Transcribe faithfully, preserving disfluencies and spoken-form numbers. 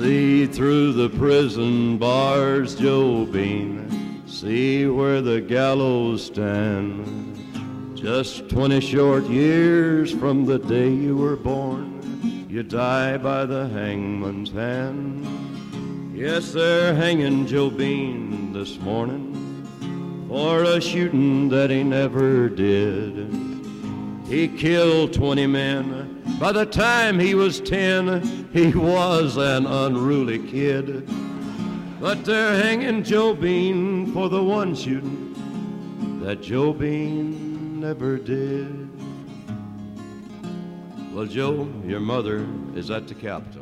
See through the prison bars, Joe Bean, see where the gallows stand. Just twenty short years from the day you were born, you die by the hangman's hand. Yes, they're hanging Joe Bean this morning for a shooting that he never did. He killed twenty men. By the time he was ten, he was an unruly kid. But they're hanging Joe Bean for the one shooting that Joe Bean never did. Well, Joe, your mother is at the Capitol.